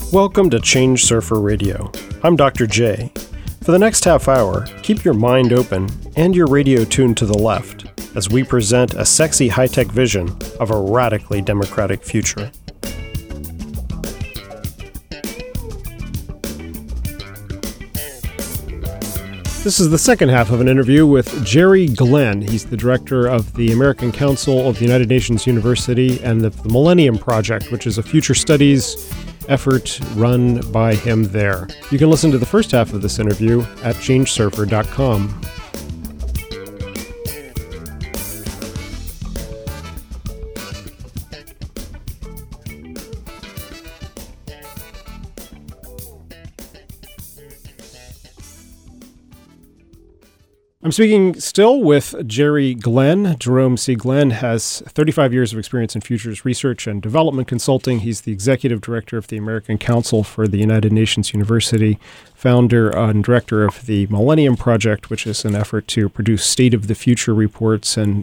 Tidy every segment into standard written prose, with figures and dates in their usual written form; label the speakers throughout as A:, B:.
A: Welcome to Change Surfer Radio. I'm Dr. J. For the next half hour, keep your mind open and your radio tuned to the left as we present a sexy high-tech vision of a radically democratic future. This is the second half of an interview with Jerry Glenn. He's the director of the American Council of the United Nations University and the Millennium Project, which is a future studies effort run by him there. You can listen to the first half of this interview at changesurfer.com. I'm speaking still with Jerry Glenn. Jerome C. Glenn has 35 years of experience in futures research and development consulting. He's the executive director of the American Council for the United Nations University, founder and director of the Millennium Project, which is an effort to produce state of the future reports and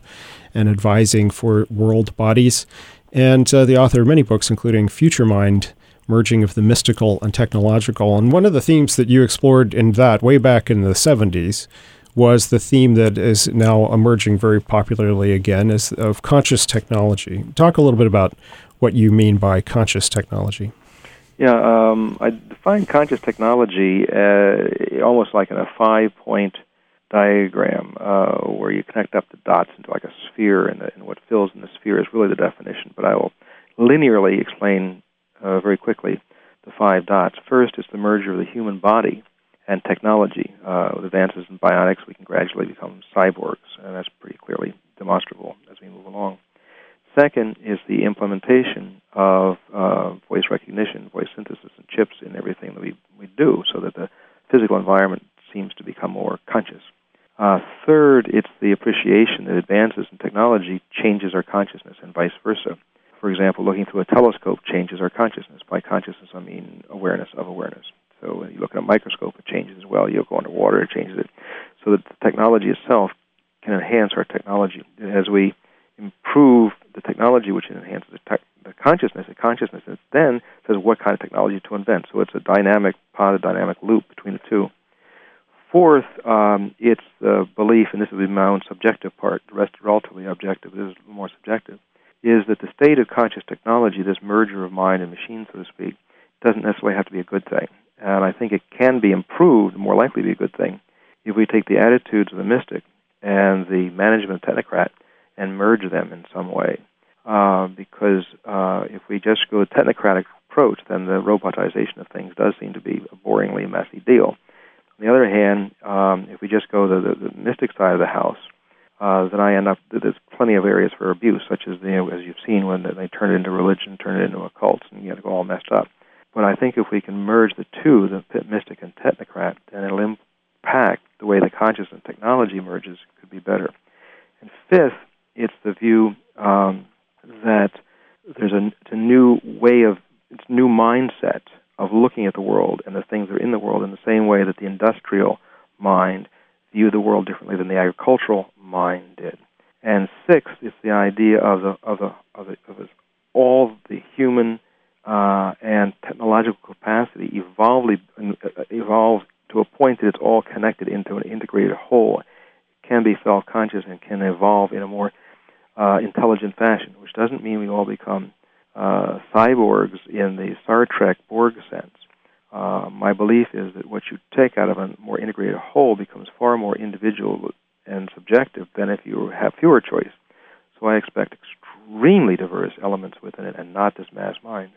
A: advising for world bodies, and the author of many books, including Future Mind, Merging of the Mystical and Technological. And one of the themes that you explored in that way back in the 70s was the theme that is now emerging very popularly again is of conscious technology. Talk a little bit about what you mean by conscious technology.
B: Yeah, I define conscious technology almost like in a 5-point diagram where you connect up the dots into like a sphere, and what fills in the sphere is really the definition. But I will linearly explain very quickly the 5 dots. First is the merger of the human body and technology. With advances in bionics, we can gradually become cyborgs, and that's pretty clearly demonstrable as we move along. Second is the implementation of voice recognition, voice synthesis, and chips in everything that we do, so that the physical environment seems to become more conscious. Third, it's the appreciation that advances in technology changes our consciousness and vice versa. For example, looking through a telescope changes our consciousness. By consciousness, I mean awareness of awareness. So when you look at a microscope, it changes as well. You go underwater, it changes it. So that the technology itself can enhance our technology. As we improve the technology, which enhances the consciousness then says what kind of technology to invent. So it's a positive dynamic loop between the two. Fourth, it's the belief, and this is my own subjective part, the rest is relatively objective, this is more subjective, is that the state of conscious technology, this merger of mind and machine, so to speak, doesn't necessarily have to be a good thing. And I think it can be improved, more likely to be a good thing, if we take the attitudes of the mystic and the management technocrat and merge them in some way. Because if we just go a technocratic approach, then the robotization of things does seem to be a boringly messy deal. On the other hand, if we just go the mystic side of the house, then I end up, there's plenty of areas for abuse, such as, as you've seen when they turn it into religion, turn it into a cult, and you get all messed up. But I think if we can merge the two, the mystic and technocrat, then it'll impact the way the conscious and technology merges could be better. And fifth, it's the view that there's a new way it's a new mindset of looking at the world and the things that are in the world in the same way that the industrial mind viewed the world differently than the agricultural mind did. And sixth is the idea of all the human and technological capacity evolve to a point that it's all connected into an integrated whole. It can be self-conscious and can evolve in a more intelligent fashion, which doesn't mean we all become cyborgs in the Star Trek Borg sense. My belief is that what you take out of a more integrated whole becomes far more individual and subjective than if you have fewer choice. So I expect extremely diverse elements within it and not this mass mind.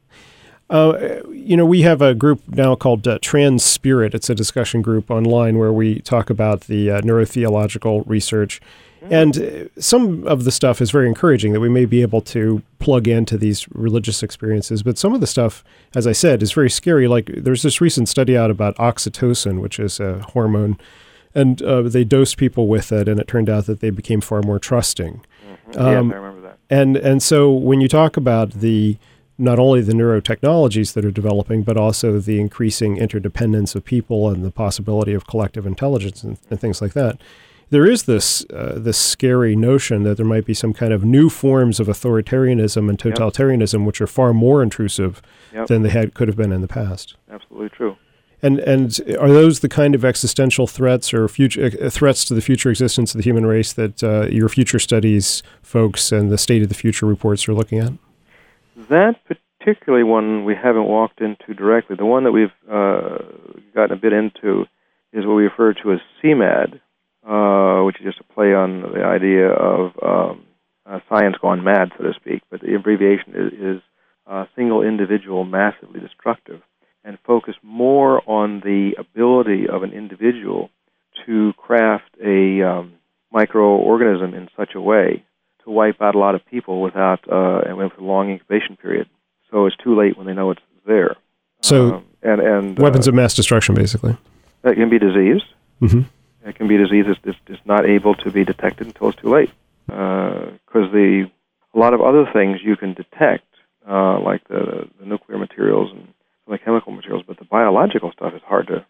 A: We have a group now called Trans Spirit. It's a discussion group online where we talk about the neurotheological research. And some of the stuff is very encouraging that we may be able to plug into these religious experiences. But some of the stuff, as I said, is very scary. Like there's this recent study out about oxytocin, which is a hormone, and they dosed people with it, and it turned out that they became far more trusting.
B: Mm-hmm. Yes, I remember that.
A: And so when you talk about not only the neurotechnologies that are developing, but also the increasing interdependence of people and the possibility of collective intelligence and things like that, there is this scary notion that there might be some kind of new forms of authoritarianism and totalitarianism, which are far more intrusive than they could have been in the past.
B: Absolutely true.
A: And are those the kind of existential threats or future threats to the future existence of the human race that your future studies folks and the State of the Future reports are looking at?
B: That particularly one we haven't walked into directly. The one that we've gotten a bit into is what we refer to as CMAD, which is just a play on the idea of science gone mad, so to speak. But the abbreviation is single individual massively destructive, and focus more on the ability of an individual to craft a microorganism in such a way to wipe out a lot of people without and with a long incubation period. So it's too late when they know it's there.
A: So
B: and
A: weapons of mass destruction, basically.
B: It can be disease.
A: Mm-hmm.
B: It can be disease that's not able to be detected until it's too late. Because a lot of other things you can detect, like the nuclear materials and some of the chemical materials, but the biological stuff is harder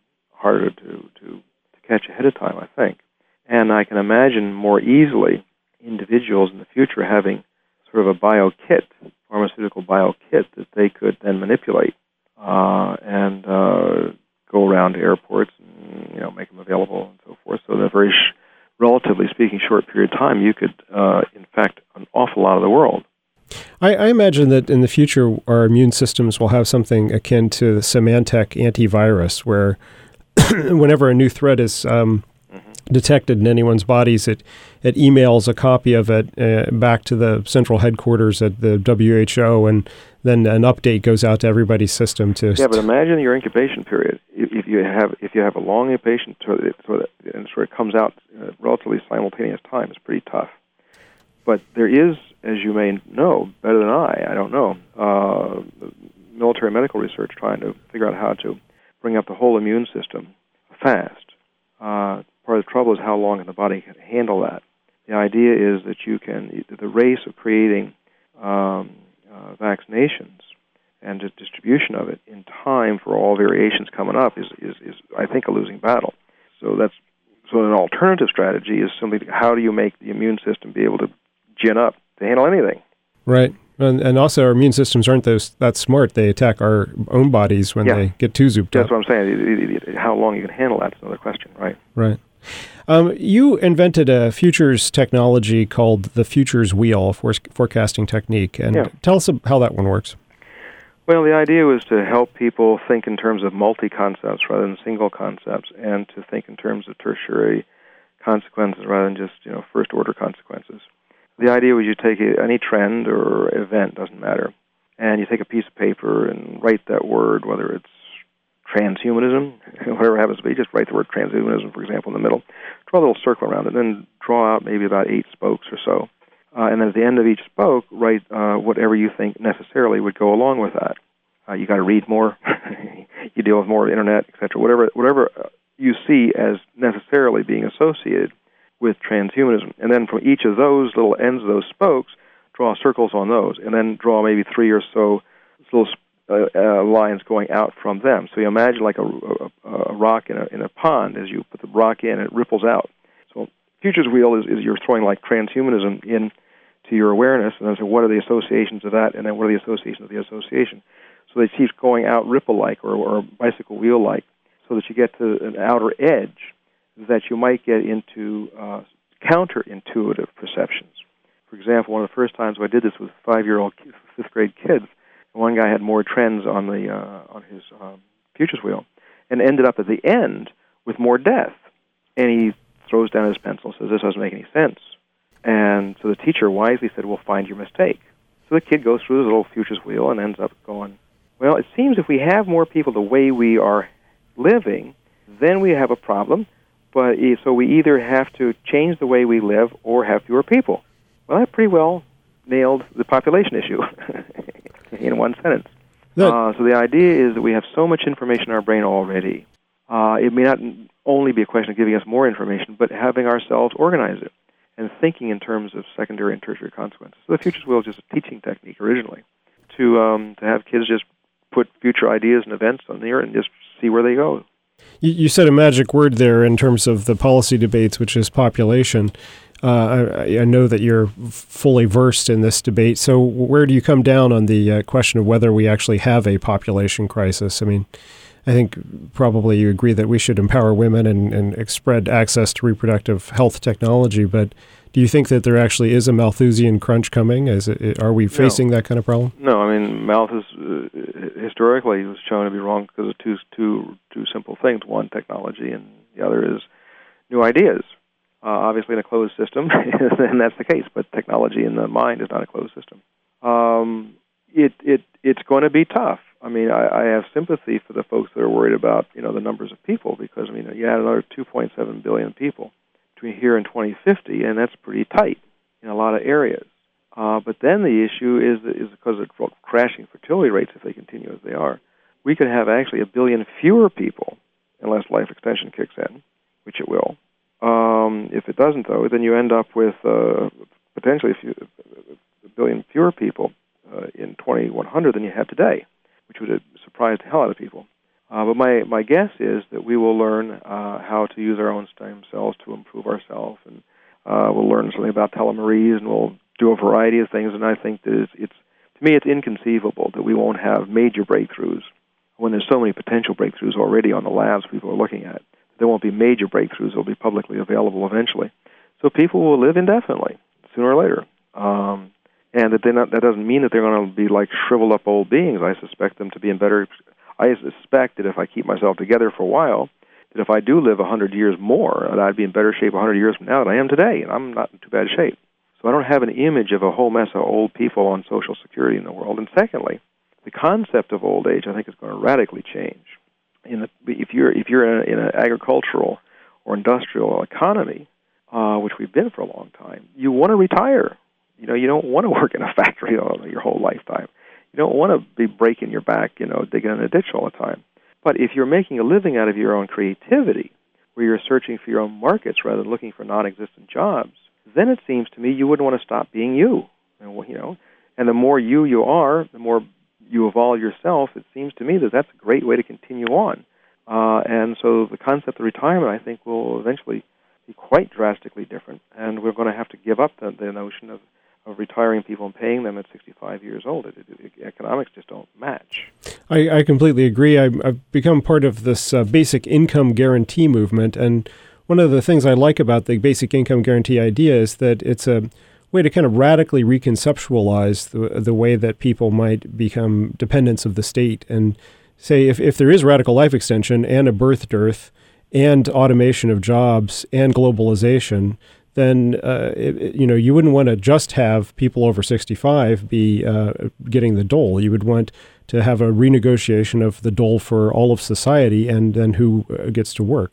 B: to catch ahead of time, I think. And I can imagine more easily individuals in the future having sort of a pharmaceutical bio-kit that they could then manipulate and go around to airports and make them available and so forth. So in a very, relatively speaking, short period of time, you could infect an awful lot of the world.
A: I imagine that in the future, our immune systems will have something akin to the Symantec antivirus, where whenever a new threat is detected in anyone's bodies, it emails a copy of it back to the central headquarters at the WHO, and then an update goes out to everybody's system to.
B: Yeah, but imagine your incubation period. If you have a long incubation, and it comes out relatively simultaneous time, it's pretty tough. But there is, as you may know better than I don't know, military medical research trying to figure out how to bring up the whole immune system fast. Part of the trouble is how long can the body handle that. The idea is that the race of creating vaccinations and the distribution of it in time for all variations coming up is I think a losing battle. So an alternative strategy is simply how do you make the immune system be able to gin up to handle anything? Right.
A: And also our immune systems aren't that smart. They attack our own bodies when they get too zooped up.
B: That's what I'm saying. How long you can handle that's another question, right?
A: Right. You invented a futures technology called the Futures Wheel, a forecasting technique. And tell us how that one works.
B: Well, the idea was to help people think in terms of multi-concepts rather than single concepts, and to think in terms of tertiary consequences rather than just first-order consequences. The idea was you take any trend or event, doesn't matter, and you take a piece of paper and write that word, whether it's transhumanism, whatever it happens to be, just write the word transhumanism, for example, in the middle, draw a little circle around it, then draw out maybe about 8 spokes or so. And then at the end of each spoke, write whatever you think necessarily would go along with that. You got to read more, you deal with more internet, etc. Whatever you see as necessarily being associated with transhumanism. And then from each of those little ends of those spokes, draw circles on those, and then draw maybe 3 or so little lines going out from them. So you imagine like a rock in a pond. As you put the rock in, it ripples out. So Futures Wheel is you're throwing like transhumanism into your awareness, and then so what are the associations of that, and then what are the associations of the association? So it keeps going out ripple-like or bicycle wheel-like, so that you get to an outer edge that you might get into counterintuitive perceptions. For example, one of the first times I did this with 5-year-old, 5th-grade kids, one guy had more trends on his Futures Wheel, and ended up at the end with more death. And he throws down his pencil and says, "This doesn't make any sense." And so the teacher wisely said, "Well, find your mistake." So the kid goes through his little Futures Wheel and ends up going, "Well, it seems if we have more people the way we are living, then we have a problem. But so we either have to change the way we live or have fewer people." Well, that pretty well nailed the population issue in one sentence. So the idea is that we have so much information in our brain already. It may not only be a question of giving us more information, but having ourselves organize it and thinking in terms of secondary and tertiary consequences. So the Futures Wheel is just a teaching technique originally to have kids just put future ideas and events on there and just see where they go.
A: You said a magic word there in terms of the policy debates, which is population. I know that you're fully versed in this debate. So where do you come down on the question of whether we actually have a population crisis? I mean, I think probably you agree that we should empower women and spread access to reproductive health technology, but do you think that there actually is a Malthusian crunch coming? Are we facing that kind of problem?
B: No, I mean, Malthus historically was shown to be wrong because of two simple things. One, technology, and the other is new ideas. Obviously, in a closed system, and that's the case, but technology in the mind is not a closed system. It's going to be tough. I mean, I have sympathy for the folks that are worried about, the numbers of people, because, I mean, you had another 2.7 billion people between here and 2050, and that's pretty tight in a lot of areas. But then the issue is because of crashing fertility rates, if they continue as they are, we could have actually 1 billion fewer people unless life extension kicks in, which it will. If it doesn't, though, then you end up with potentially 1 billion fewer people in 2100 than you have today, which would have surprised the hell out of people. But my guess is that we will learn how to use our own stem cells to improve ourselves, and we'll learn something about telomerase, and we'll do a variety of things. And I think that to me, it's inconceivable that we won't have major breakthroughs when there's so many potential breakthroughs already on the labs people are looking at. There won't be major breakthroughs. They'll be publicly available eventually. So people will live indefinitely, sooner or later. And that doesn't mean that they're going to be like shriveled up old beings. I suspect them to be in better... I suspect that if I keep myself together for a while, that if I do live 100 years more, that I'd be in better shape 100 years from now than I am today, and I'm not in too bad shape. So I don't have an image of a whole mess of old people on Social Security in the world. And secondly, the concept of old age, I think, is going to radically change. If you're in an agricultural or industrial economy, which we've been for a long time, you want to retire. You don't want to work in a factory your whole lifetime. You don't want to be breaking your back, digging in a ditch all the time. But if you're making a living out of your own creativity, where you're searching for your own markets rather than looking for non-existent jobs, then it seems to me you wouldn't want to stop being you. And the more you are, the more you evolve yourself. It seems to me that that's a great way to continue on. And so the concept of retirement, I think, will eventually be quite drastically different. And we're going to have to give up the notion of retiring people and paying them at 65 years old. Economics just don't match.
A: I completely agree. I've become part of this basic income guarantee movement, and one of the things I like about the basic income guarantee idea is that it's a way to kind of radically reconceptualize the way that people might become dependents of the state, and say if there is radical life extension and a birth dearth and automation of jobs and globalization, then you wouldn't want to just have people over 65 be getting the dole. You would want to have a renegotiation of the dole for all of society, and then who gets to work.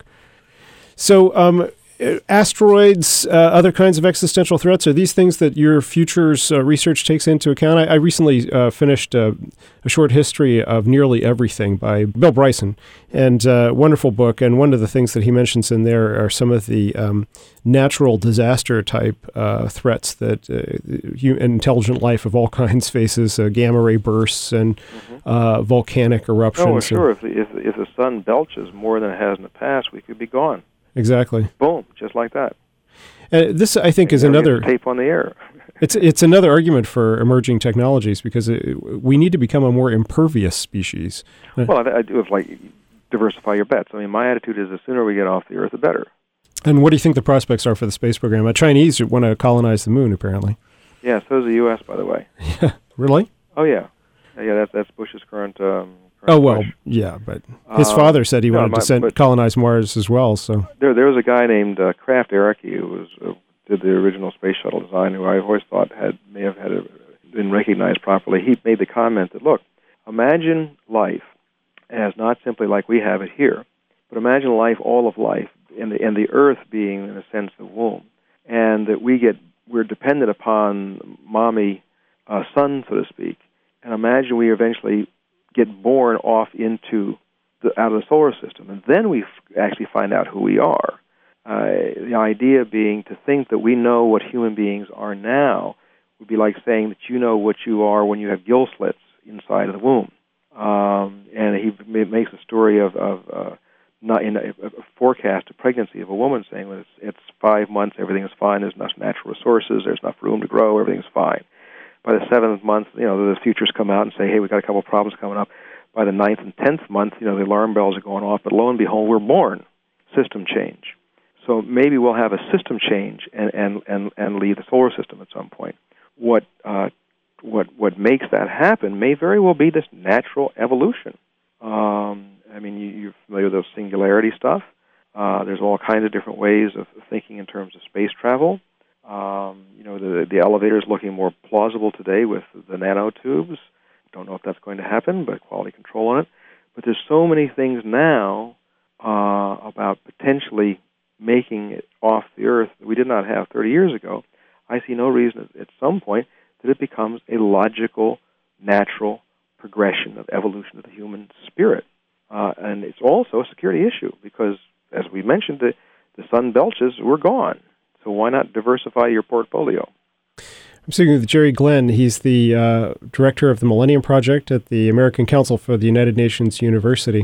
A: So asteroids, other kinds of existential threats, are these things that your futures research takes into account? I recently finished a short history of nearly everything by Bill Bryson, and a wonderful book. And one of the things that he mentions in there are some of the natural disaster type threats that intelligent life of all kinds faces, gamma ray bursts and volcanic eruptions.
B: Oh, sure. If the sun belches more than it has in the past, we could be gone.
A: Exactly.
B: Boom, just like that.
A: This, I think, is another
B: tape on the air.
A: It's another argument for emerging technologies, because we need to become a more impervious species.
B: Well, I do. It's like diversify your bets. I mean, my attitude is the sooner we get off the Earth, the better.
A: And what do you think the prospects are for the space program? The Chinese want to colonize the moon, apparently.
B: Yeah, so does the U.S., by the way.
A: Yeah, really?
B: Oh yeah, that's Bush's current. Oh, well,
A: push. Yeah, but his father said he wanted to colonize Mars as well. So
B: there was a guy named Kraft Ericke who did the original space shuttle design, who I always thought may have been recognized properly. He made the comment that, look, imagine life as not simply like we have it here, but imagine life, all of life, and the Earth being, in a sense, the womb, and that we're dependent upon mommy sun, so to speak, and imagine we eventually get born off out of the solar system, and then we actually find out who we are. The idea being to think that we know what human beings are now would be like saying that you know what you are when you have gill slits inside of the womb. And he makes a story of not in a forecast of pregnancy of a woman saying, well, it's 5 months, everything is fine, there's enough natural resources, there's enough room to grow, everything's fine. By the 7th month, the futures come out and say, hey, we've got a couple of problems coming up. By the 9th and 10th month, the alarm bells are going off, but lo and behold, we're born. System change. So maybe we'll have a system change and leave the solar system at some point. What makes that happen may very well be this natural evolution. You're familiar with those singularity stuff. There's all kinds of different ways of thinking in terms of space travel. The elevator is looking more plausible today with the nanotubes. Don't know if that's going to happen, but quality control on it. But there's so many things now about potentially making it off the Earth that we did not have 30 years ago. I see no reason at some point that it becomes a logical, natural progression of evolution of the human spirit. And it's also a security issue because, as we mentioned, the sun belches, we're gone. So why not diversify your portfolio?
A: I'm speaking with Jerry Glenn. He's the director of the Millennium Project at the American Council for the United Nations University.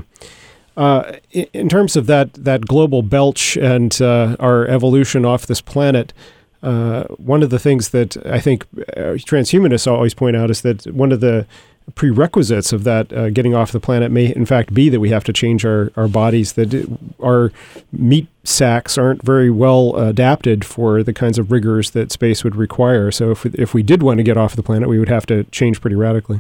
A: In terms of that global belch and our evolution off this planet, one of the things that I think transhumanists always point out is that one of the prerequisites of that getting off the planet may in fact be that we have to change our bodies, that our meat sacks aren't very well adapted for the kinds of rigors that space would require. So if we did want to get off the planet, we would have to change pretty radically.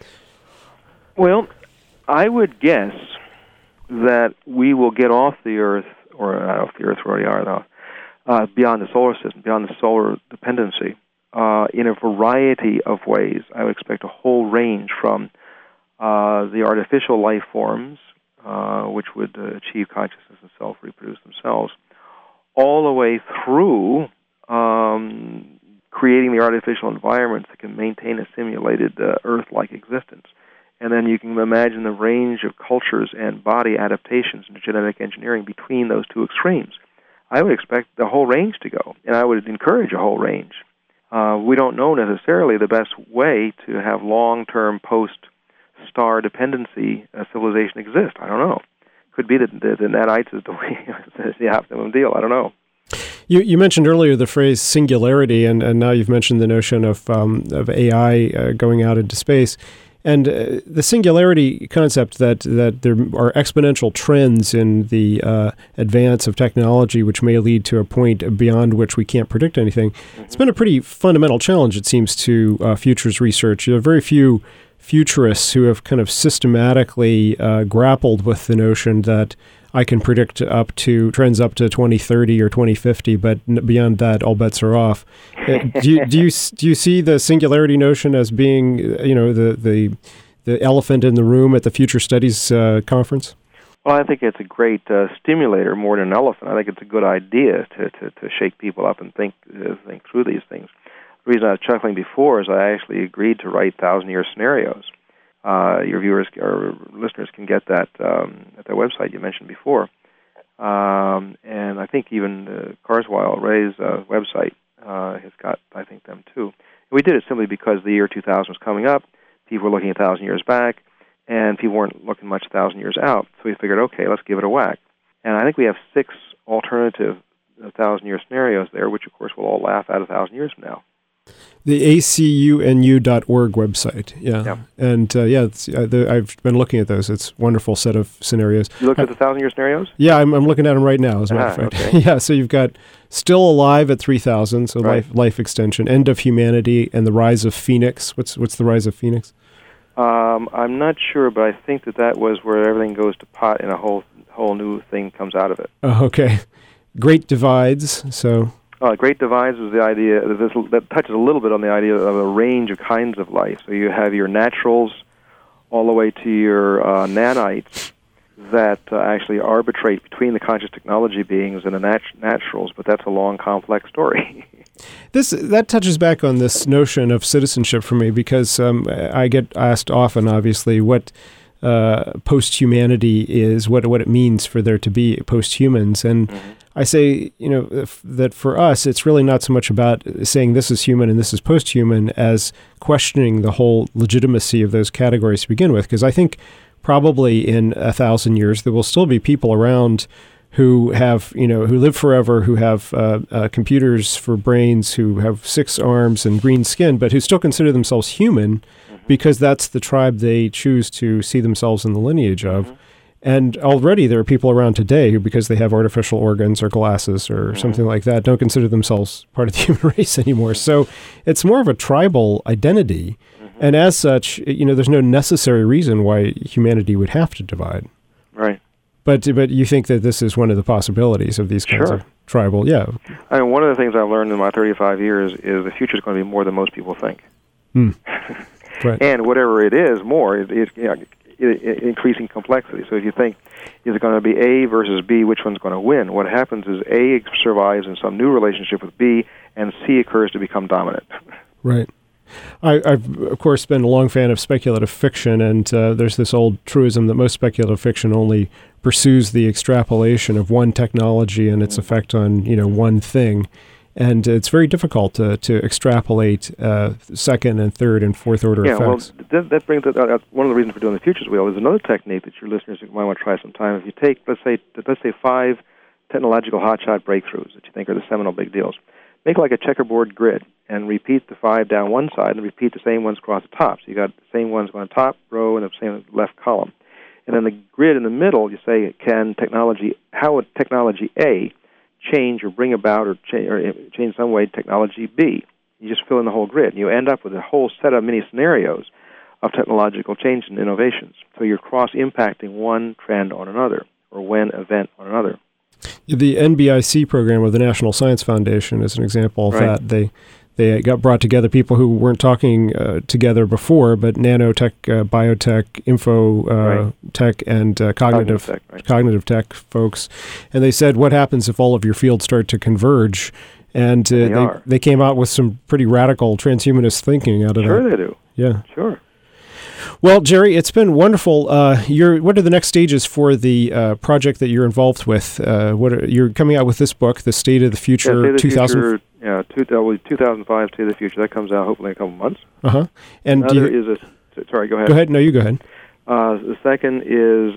B: Well, I would guess that we will get off the Earth, or not off the Earth, we already are though, beyond the solar system, beyond the solar dependency, in a variety of ways. I would expect a whole range from the artificial life forms, which would achieve consciousness and self-reproduce themselves, all the way through creating the artificial environments that can maintain a simulated Earth-like existence. And then you can imagine the range of cultures and body adaptations and genetic engineering between those two extremes. I would expect the whole range to go, and I would encourage a whole range. We don't know necessarily the best way to have long-term post-star dependency civilization exist. I don't know. Could be that the nanites is the optimum deal. I don't know.
A: You mentioned earlier the phrase singularity, and now you've mentioned the notion of AI going out into space. And the singularity concept that there are exponential trends in the advance of technology which may lead to a point beyond which we can't predict anything. Mm-hmm. It's been a pretty fundamental challenge, it seems, to futures research. There are very few futurists who have kind of systematically grappled with the notion that I can predict trends up to 2030 or 2050, but beyond that, all bets are off. Do you see the singularity notion as being, the elephant in the room at the Future Studies conference?
B: Well, I think it's a great stimulator more than an elephant. I think it's a good idea to shake people up and think through these things. The reason I was chuckling before is I actually agreed to write 1,000-year scenarios. Your viewers or listeners can get that at the website you mentioned before. And I think even Kurzweil, Ray's website, has got, I think, them too. And we did it simply because the year 2000 was coming up. People were looking 1,000 years back, and people weren't looking much 1,000 years out. So we figured, okay, let's give it a whack. And I think we have 6 alternative 1,000-year scenarios there, which, of course, we'll all laugh at 1,000 years from now.
A: The acunu.org website, yeah. And I've been looking at those. It's a wonderful set of scenarios.
B: You looked at the 1,000-year scenarios?
A: Yeah, I'm looking at them right now, as a matter of fact.
B: Okay.
A: Yeah, so you've got Still Alive at 3,000, so right. life extension, End of Humanity, and The Rise of Phoenix. What's The Rise of Phoenix?
B: I'm not sure, but I think that was where everything goes to pot and a whole new thing comes out of it.
A: Oh, okay. Great Divides, so...
B: Great Divides is the idea that touches a little bit on the idea of a range of kinds of life. So you have your naturals all the way to your nanites that actually arbitrate between the conscious technology beings and the naturals, but that's a long, complex story.
A: That touches back on this notion of citizenship for me, because I get asked often, obviously, what post-humanity is, what it means for there to be post-humans, and I say, that for us, it's really not so much about saying this is human and this is post-human as questioning the whole legitimacy of those categories to begin with, because I think probably in 1,000 years, there will still be people around who have, who live forever, who have computers for brains, who have 6 arms and green skin, but who still consider themselves human because that's the tribe they choose to see themselves in the lineage of. And already there are people around today who, because they have artificial organs or glasses or something like that, don't consider themselves part of the human race anymore. So it's more of a tribal identity. And as such, there's no necessary reason why humanity would have to divide.
B: Right.
A: But you think that this is one of the possibilities of these kinds of tribal,
B: I mean, one of the things I've learned in my 35 years is the future is going to be more than most people think.
A: Right.
B: And whatever it is, more is increasing complexity. So if you think, is it going to be A versus B, which one's going to win? What happens is A survives in some new relationship with B, and C occurs to become dominant.
A: Right. I've, of course, been a long fan of speculative fiction, and there's this old truism that most speculative fiction only pursues the extrapolation of one technology and its effect on, one thing. And it's very difficult to extrapolate second and third and fourth order effects.
B: Well, that brings up one of the reasons for doing the Futures Wheel is another technique that your listeners might want to try sometime. If you take, let's say 5 technological hotshot breakthroughs that you think are the seminal big deals, make like a checkerboard grid and repeat the 5 down one side and repeat the same ones across the top. So you got the same ones going top row and the same left column. And then the grid in the middle, you say, how would technology A change or bring about or change some way technology B? You just fill in the whole grid. You end up with a whole set of mini scenarios of technological change and innovations. So you're cross-impacting one trend on another or one event on another.
A: The NBIC program of the National Science Foundation is an example of that. They got brought together people who weren't talking together before, but nanotech, biotech, info tech, and cognitive tech folks. And they said, what happens if all of your fields start to converge? And they came out with some pretty radical transhumanist thinking out of that.
B: Sure they do.
A: Yeah.
B: Sure.
A: Well, Jerry, it's been wonderful. What are the next stages for the project that you're involved with? You're coming out with this book, The State of the Future, 2000.
B: 2005, State of the Future. That comes out hopefully in a couple months.
A: And
B: sorry, go ahead.
A: Go ahead. No, you go ahead.
B: The second is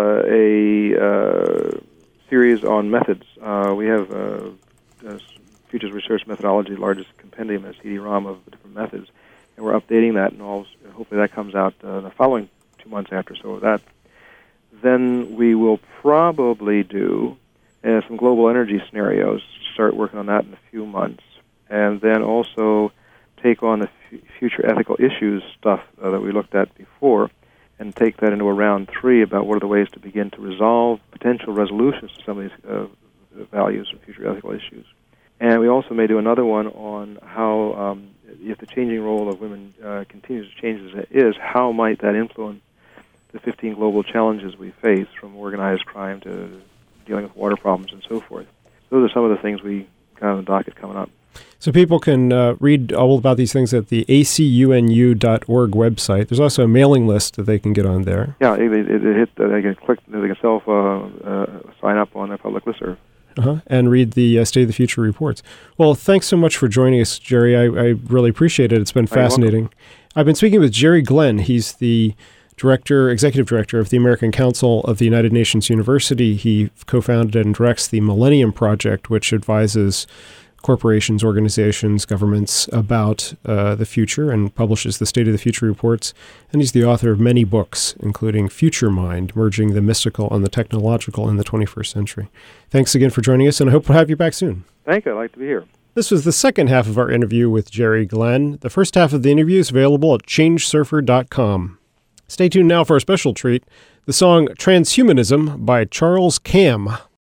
B: a series on methods. We have Futures Research Methodology, the largest compendium, a CD-ROM of different methods, and we're updating that, and hopefully that comes out the following 2 months after. So that, then we will probably do some global energy scenarios, start working on that in a few months, and then also take on the future ethical issues stuff that we looked at before and take that into a round 3 about what are the ways to begin to resolve potential resolutions to some of these values and future ethical issues. And we also may do another one on how, if the changing role of women continues to change as it is, how might that influence the 15 global challenges we face, from organized crime to dealing with water problems and so forth. Those are some of the things we got on the docket coming up.
A: So people can read all about these things at the acunu.org website. There's also a mailing list that they can get on there.
B: Yeah, they can click, they can sign up on their public listserv.
A: And read the State of the Future reports. Well, thanks so much for joining us, Jerry. I really appreciate it. It's been fascinating. I've been speaking with Jerry Glenn. He's the executive director of the American Council of the United Nations University. He co-founded and directs the Millennium Project, which advises corporations, organizations, governments about the future and publishes the State of the Future reports. And he's the author of many books, including Future Mind, Merging the Mystical and the Technological in the 21st Century. Thanks again for joining us, and I hope we'll have you back soon.
B: Thank you. I'd like to be here.
A: This was the second half of our interview with Jerry Glenn. The first half of the interview is available at changesurfer.com. Stay tuned now for a special treat, the song Transhumanism by Charles Cam.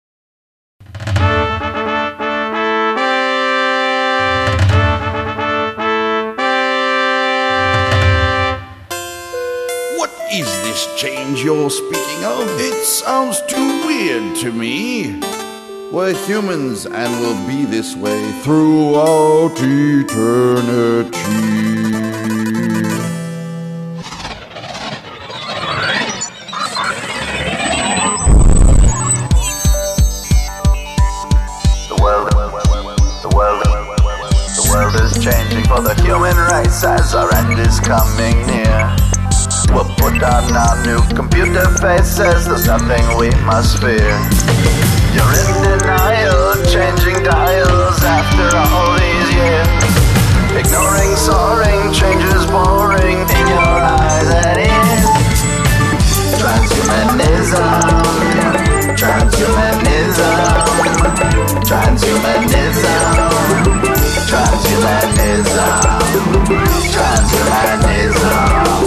C: What is this change you're speaking of? It sounds too weird to me. We're humans and will be this way throughout eternity.
D: Changing for the human race as our end is coming near. We'll put on our new computer faces, there's nothing we must fear. You're in denial, changing dials after all these years. Ignoring soaring, change is boring in your eyes and ears. Transhumanism, transhumanism, transhumanism, transhumanism, transhumanism.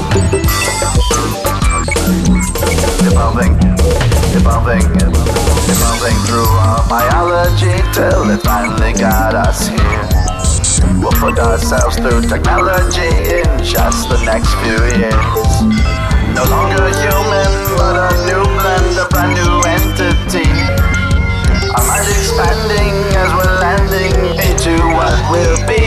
D: Evolving through our biology till it finally got us here. We'll put ourselves through technology in just the next few years. No longer human, but a new blend, a brand new entity. Our mind expanding as we're landing into what will be.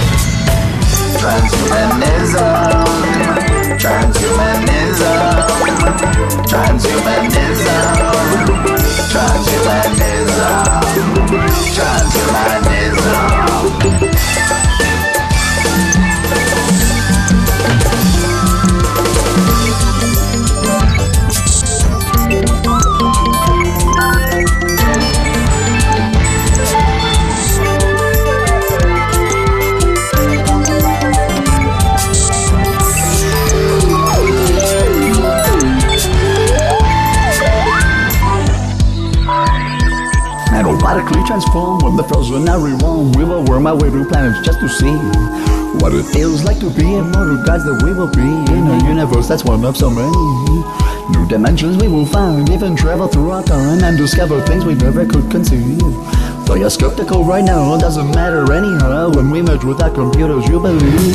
D: Transhumanism, transhumanism, transhumanism, transhumanism, transhumanism.
E: Radically transform with the frozenary realm. We will worm our way through planets just to see what it feels like to be immortal gods that we will be in a universe that's one of so many. New dimensions we will find, even travel throughout time and discover things we never could conceive. So you're skeptical right now, doesn't matter anyhow. When we merge with our computers, you believe.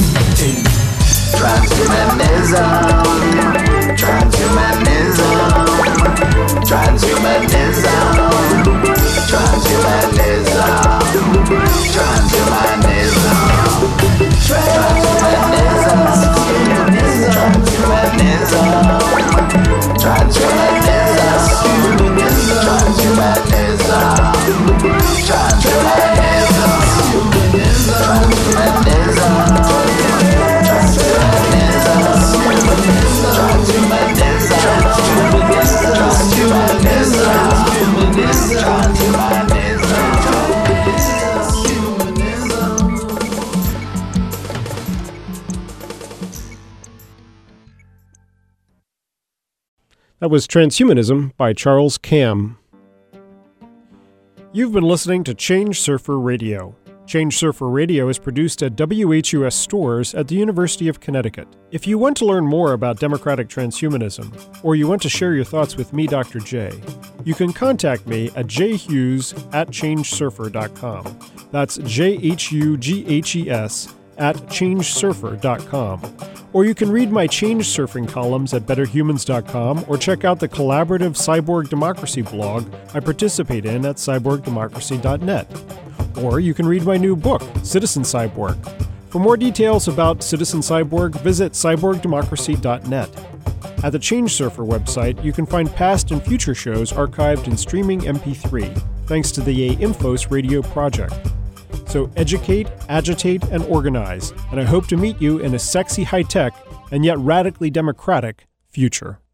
D: Transhumanism, transhumanism, transhumanism, transhumanism, transhumanism, transhumanism, transhumanism,
A: That was Transhumanism by Charles Cam. You've been listening to Change Surfer Radio. Change Surfer Radio is produced at WHUS stores at the University of Connecticut. If you want to learn more about democratic transhumanism, or you want to share your thoughts with me, Dr. J, you can contact me at jhughes@changesurfer.com. That's JHUGHES@changesurfer.com. Or you can read my Change Surfing columns at betterhumans.com or check out the collaborative Cyborg Democracy blog I participate in at cyborgdemocracy.net. Or you can read my new book, Citizen Cyborg. For more details about Citizen Cyborg, visit cyborgdemocracy.net. At the Change Surfer website, you can find past and future shows archived in streaming MP3, thanks to the Infos radio project. So educate, agitate, and organize, and I hope to meet you in a sexy, high-tech, and yet radically democratic future.